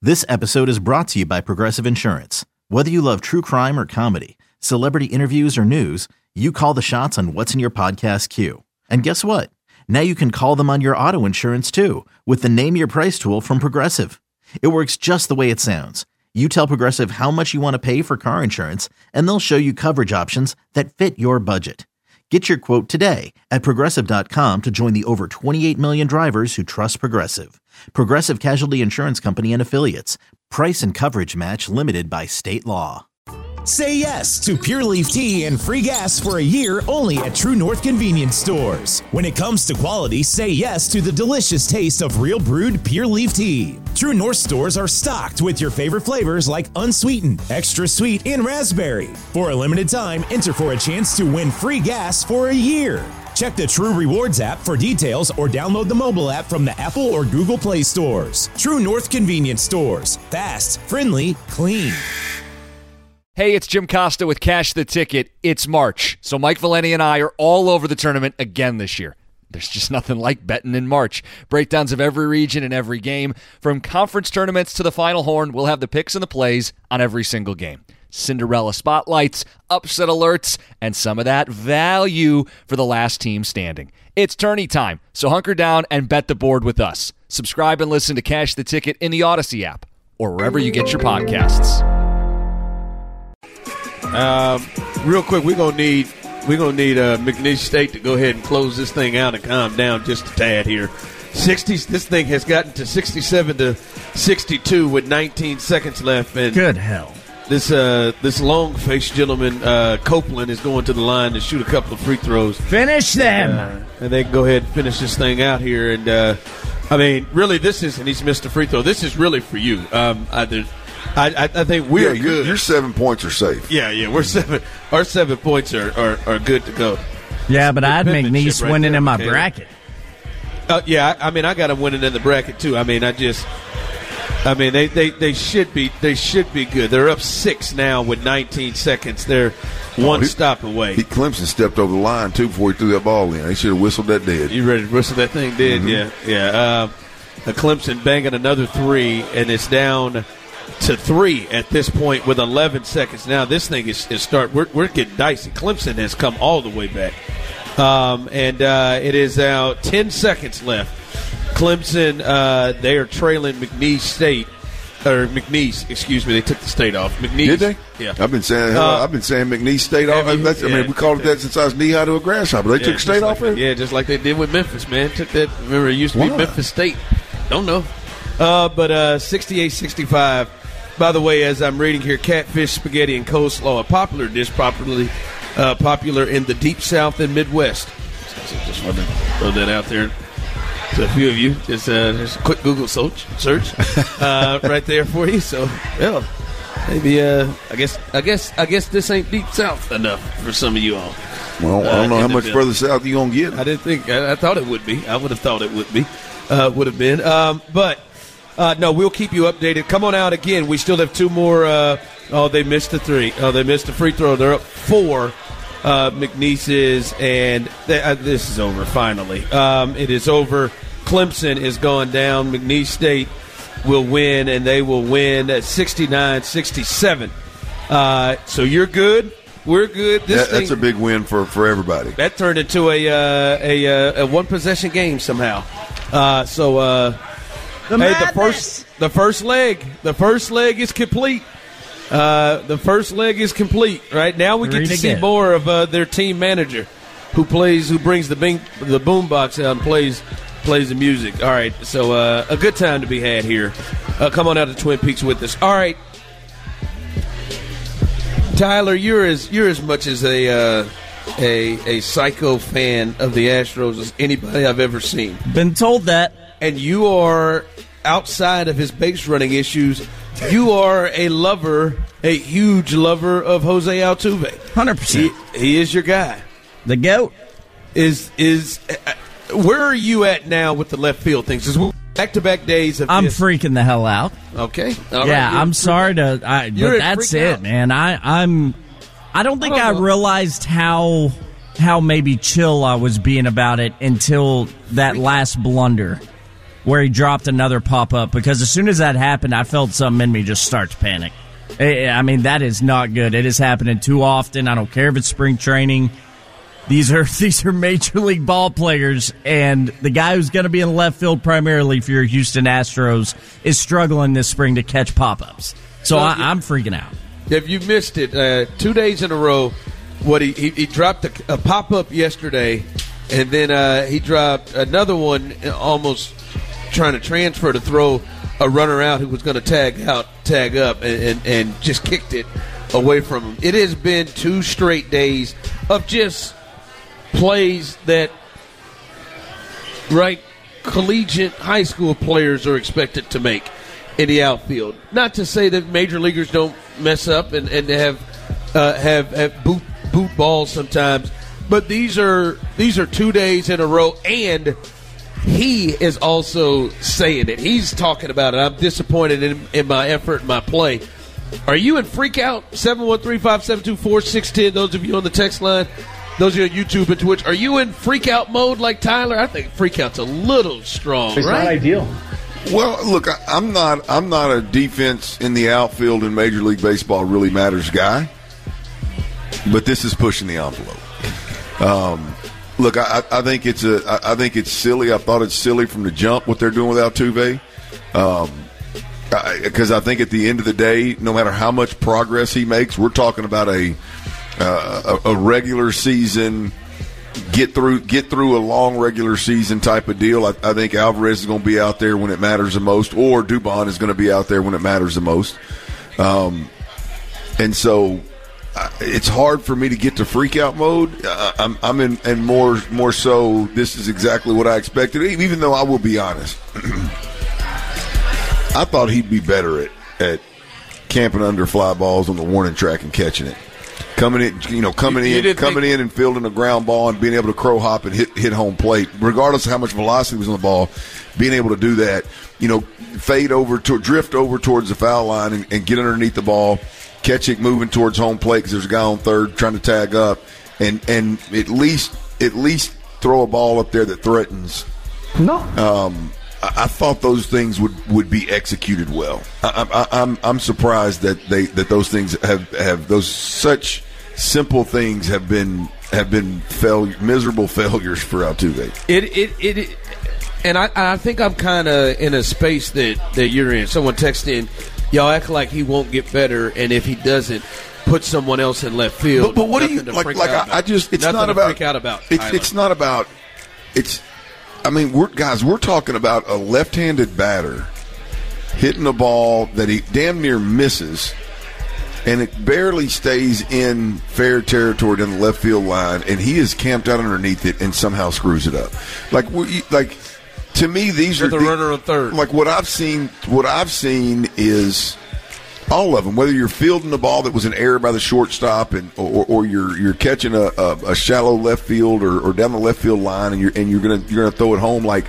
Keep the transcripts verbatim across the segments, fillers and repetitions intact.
This episode is brought to you by Progressive Insurance. Whether you love true crime or comedy, celebrity interviews or news, you call the shots on what's in your podcast queue. And guess what? Now you can call them on your auto insurance too with the Name Your Price tool from Progressive. It works just the way it sounds. You tell Progressive how much you want to pay for car insurance, and they'll show you coverage options that fit your budget. Get your quote today at Progressive dot com to join the over twenty-eight million drivers who trust Progressive. Progressive Casualty Insurance Company and Affiliates. Price and coverage match limited by state law. Say yes to Pure Leaf Tea and free gas for a year only at True North Convenience Stores. When it comes to quality, say yes to the delicious taste of real brewed Pure Leaf Tea. True North stores are stocked with your favorite flavors like unsweetened, extra sweet, and raspberry. For a limited time, enter for a chance to win free gas for a year. Check the True Rewards app for details or download the mobile app from the Apple or Google Play stores. True North Convenience Stores. Fast, friendly, clean. Hey, it's Jim Costa with Cash the Ticket. It's March, so Mike Valeni and I are all over the tournament again this year. There's just nothing like betting in March. Breakdowns of every region and every game. From conference tournaments to the Final Horn, we'll have the picks and the plays on every single game. Cinderella spotlights, upset alerts, and some of that value for the last team standing. It's tourney time, so hunker down and bet the board with us. Subscribe and listen to Cash the Ticket in the Odyssey app or wherever you get your podcasts. Um, real quick, we're gonna need we're gonna need uh, McNeese State to go ahead and close this thing out and calm down just a tad here. Sixty. This thing has gotten to sixty-seven to sixty-two with nineteen seconds left. And good hell. This uh, this long-faced gentleman, uh, Copeland, is going to the line to shoot a couple of free throws. Finish them, uh, and they can go ahead and finish this thing out here. And uh, I mean, really, this is and he's missed a free throw. This is really for you. Um, I, I, I think we're yeah, good. Your, your seven points are safe. Yeah, yeah, we're seven. Our seven points are, are, are good to go. Yeah, but The I had McNeese right winning there, in my Caleb. bracket. Uh, yeah, I, I mean, I got them winning in the bracket too. I mean, I just, I mean, they, they, they should be they should be good. They're up six now with nineteen seconds. They're one Oh, he, stop away. He Clemson stepped over the line too before he threw that ball in. He should have whistled that dead. You ready to whistle that thing dead? Mm-hmm. Yeah, yeah. Uh, the Clemson banging another three, and it's down to three at this point with eleven seconds. Now this thing is, is start. We're, we're getting dicey. Clemson has come all the way back, um, and uh, it is now ten seconds left. Clemson, uh, they are trailing McNeese State or McNeese. Excuse me, they took the state off. McNeese, Did they? Yeah, I've been saying. Uh, I've been saying McNeese State off. you, That's, I yeah, mean, we called it that since I was knee high to a grasshopper. They yeah, took state like, off it. Yeah, just like they did with Memphis, man. Took that. Remember, it used to be Why? Memphis State. Don't know. Uh, but uh, sixty-eight sixty-five. By the way, as I'm reading here, catfish, spaghetti, and coleslaw, a popular dish, popularly uh, popular in the Deep South and Midwest. So just wanted to throw that out there to a few of you. Just, uh, just a quick Google search, search uh, right there for you. So, well, maybe uh, I guess I guess I guess this ain't Deep South enough for some of you all. Well, I don't know Uh, how in the much bill. further south you gonna get. I didn't think. I, I thought it would be. I would have thought it would be. Uh, would have been. Um, but uh, no, we'll keep you updated. Come on out again. We still have two more. Uh, oh, they missed a three. Oh, they missed a free throw. They're up four. Uh, McNeese is, and they, uh, this is over. Finally, um, it is over. Clemson is going down. McNeese State will win, and they will win at sixty-nine sixty-seven. Uh, so you're good. We're good. This That, that's thing- a big win for, for everybody. that turned into a uh, a, uh, a one possession game somehow. Uh, so, uh, The hey, madness. the first the first leg, the first leg is complete. Uh, the first leg is complete. Right now, we get Three to to see go. more of uh, their team manager, who plays, who brings the bing, the boom box out and plays plays the music. All right, so uh, a good time to be had here. Uh, come on out to Twin Peaks with us. All right. Tyler, you're as you're as much as a uh, a a psycho fan of the Astros as anybody I've ever seen, Been told that. and you are outside of his base running issues. You are a lover, a huge lover of Jose Altuve. one hundred He, percent. he is your guy. The GOAT. Is is uh, where are you at now with the left field things? Is back to back days of I'm this. freaking the hell out. Okay, All yeah, right. You're I'm freak- sorry to. I, You're but a that's freak it, out. man. I, I'm. I don't think I I, don't know. realized how how maybe chill I was being about it until that last blunder. where he dropped another pop-up, because as soon as that happened, I felt something in me just start to panic. I mean, that is not good. It is happening too often. I don't care if it's spring training. These are these are major league ball players, and the guy who's going to be in left field primarily for your Houston Astros is struggling this spring to catch pop-ups. So I, I'm freaking out. If you missed it, uh, two days in a row, what he he, he dropped a, a pop-up yesterday, and then uh, he dropped another one almost trying to transfer to throw a runner out who was going to tag out, tag up, and, and, and just kicked it away from him. It has been two straight days of just plays that, right, collegiate high school players are expected to make in the outfield. Not to say that major leaguers don't mess up and, and have uh, have have boot boot balls sometimes, but these are these are two days in a row, and he is also saying it. He's talking about it. I'm disappointed in, in my effort and my play. Are you in freak out? seven one three, five seven two, four six one zero. Those of you on the text line. Those of you on YouTube and Twitch, are you in freak-out mode like Tyler? I think freak-out's a little strong, it's right? It's not ideal. Well, look, I, I'm not. I'm not a defense in the outfield in Major League Baseball really matters guy, but this is pushing the envelope. Um, look, I, I think it's a. I, I think it's silly. I thought it's silly from the jump what they're doing with Altuve, because um, I, I think at the end of the day, no matter how much progress he makes, we're talking about a. Uh, a, a regular season, get through get through a long regular season type of deal. I, I think Alvarez is going to be out there when it matters the most, or Dubon is going to be out there when it matters the most. Um, and so uh, it's hard for me to get to freak out mode. Uh, I'm, I'm in, and more more so, this is exactly what I expected. Even though I will be honest, I thought he'd be better at at camping under fly balls on the warning track and catching it. Coming in, you know, coming you, you in, coming in, and fielding a ground ball and being able to crow hop and hit hit home plate, regardless of how much velocity was on the ball, being able to do that, you know, fade over to drift over towards the foul line and, and get underneath the ball, catch it moving towards home plate because there's a guy on third trying to tag up, and and at least at least throw a ball up there that threatens. No. Um, I thought those things would, would be executed well. I, I, I'm I'm surprised that they that those things have, have those such simple things have been have been fail, miserable failures for Altuve. It it it, it and I I think I'm kind of in a space that, that you're in. Someone texted in, y'all act like he won't get better, and if he doesn't, put someone else in left field. But, but what do you to like? freak Like out I, I just it's Nothing not to about freak out about. It's, it's not about it's. I mean, we're guys. We're talking about a left-handed batter hitting a ball that he damn near misses, and it barely stays in fair territory down the left field line, and he is camped out underneath it and somehow screws it up. Like, we, like to me, these With are the the, runner on third. Like what I've seen. What I've seen is all of them. Whether you're fielding the ball that was an error by the shortstop, and or, or you're you're catching a, a, a shallow left field or, or down the left field line, and you're and you're gonna you're gonna throw it home. Like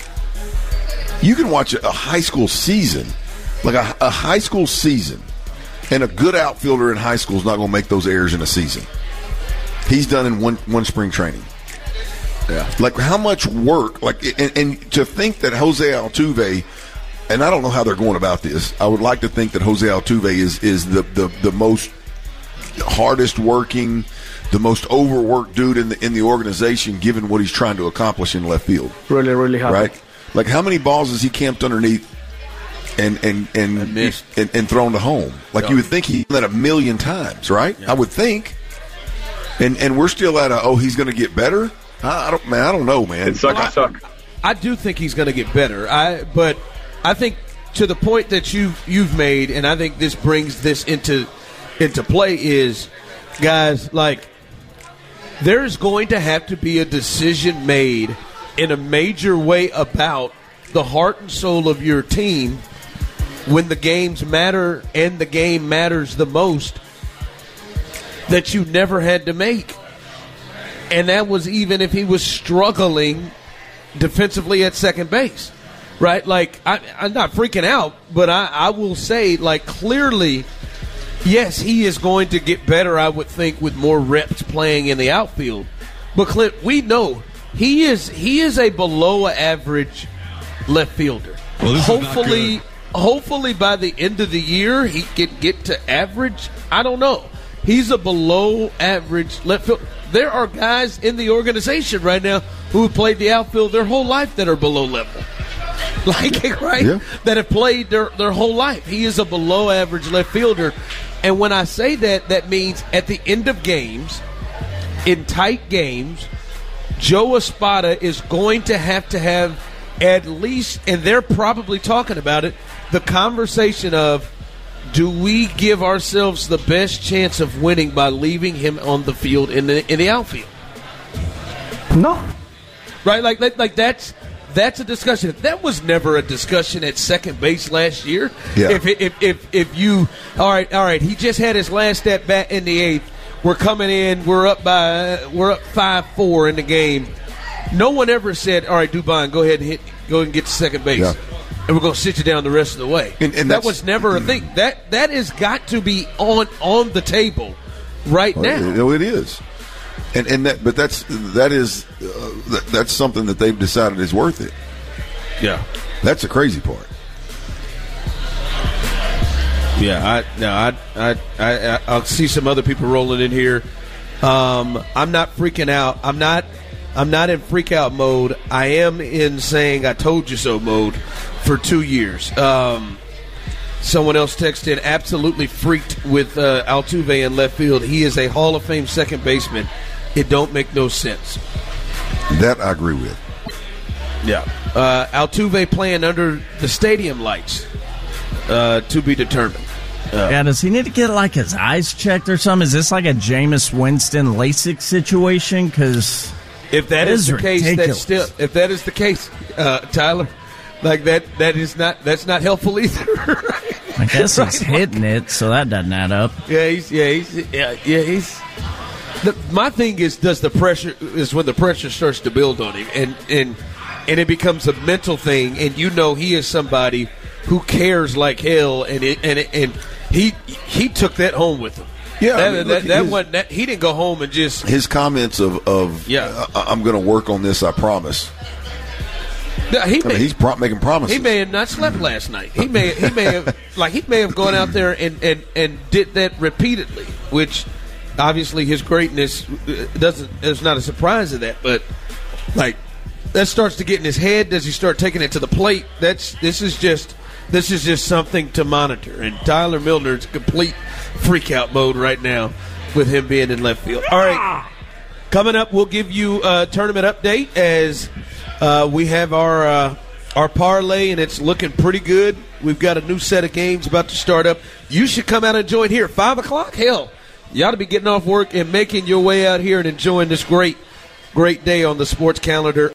you can watch a high school season, like a, a high school season, and a good outfielder in high school is not going to make those errors in a season. He's done in one one spring training. Yeah, like how much work? Like and, and to think that Jose Altuve. And I don't know how they're going about this. I would like to think that Jose Altuve is is the, the, the most hardest working, the most overworked dude in the in the organization, given what he's trying to accomplish in left field. Really, really happy. Right? Like how many balls has he camped underneath and and and and, missed. and, and thrown to home? Like yeah. You would think he's done that a million times, right? Yeah. I would think. And and we're still at a oh he's going to get better. I, I don't man I don't know man. It sucks. I, suck. I do think he's going to get better. I but. I think to the point that you you've made, and I think this brings this into into play is, guys, like there's going to have to be a decision made in a major way about the heart and soul of your team when the games matter and the game matters the most that you never had to make. And that was even if he was struggling defensively at second base. Right, like, I, I'm not freaking out, but I, I will say, like, clearly, yes, he is going to get better, I would think, with more reps playing in the outfield. But, Clint, we know he is he is a below-average left fielder. Well, this hopefully, is not hopefully by the end of the year he can get to average. I don't know. He's a below average left field. There are guys in the organization right now who have played the outfield their whole life that are below level. Like, right? Yeah. That have played their, their whole life. He is a below average left fielder. And when I say that, that means at the end of games, in tight games, Joe Espada is going to have to have at least, and they're probably talking about it, the conversation of, do we give ourselves the best chance of winning by leaving him on the field in the in the outfield? No. Right? Like, like, like that's that's a discussion. That was never a discussion at second base last year. Yeah. If, if if if you all right, all right, he just had his last at bat in the eighth. We're coming in. We're up by we're up five four in the game. No one ever said, "All right, Dubon, go ahead and hit, go ahead and get to second base." Yeah. And we're going to sit you down the rest of the way. And- and that that's- was never a thing. That that has got to be on on the table right now. No, it is, and and that, but that's that is uh, that, that's something that they've decided is worth it. Yeah, That's the crazy part. yeah. I no, I I I I'll see some other people rolling in here. Um, I'm not freaking out. I'm not. I'm not in freak out mode. I am in saying I told you so mode for two years. Um, someone else texted in, absolutely freaked with uh, Altuve in left field. He is a Hall of Fame second baseman. It don't make no sense. That I agree with. Yeah. Uh, Altuve playing under the stadium lights uh, to be determined. Yeah, does he need to get like his eyes checked or something? Is this like a Jameis Winston LASIK situation? Because If that It is is the case, ridiculous. that's still. If that is the case, uh, Tyler, like that, that is not. That's not helpful either. I guess Right. he's hitting it, so that doesn't add up. Yeah, he's. Yeah, he's. Yeah, yeah, he's. The, my thing is, does the pressure is when the pressure starts to build on him, and and and it becomes a mental thing, and you know he is somebody who cares like hell, and it, and it, and he he took that home with him. Yeah, that, I mean, that, look, that his- wasn't that, he didn't go home and just. His comments of of Yeah. I, I'm going to work on this. I promise. No, he I may, mean, he's pro- making promises. he may have not slept last night. He may he may have like he may have gone out there and, and, and did that repeatedly, which obviously his greatness uh, doesn't is not a surprise of that. But like that starts to get in his head. Does he start taking it to the plate? That's this is just this is just something to monitor. And Tyler Milner's complete freak out mode right now with him being in left field. All right, coming up, we'll give you a tournament update as. Uh, we have our uh, our parlay, and it's looking pretty good. We've got a new set of games about to start up. You should come out and join here. five o'clock? Hell, you ought to be getting off work and making your way out here and enjoying this great, great day on the sports calendar.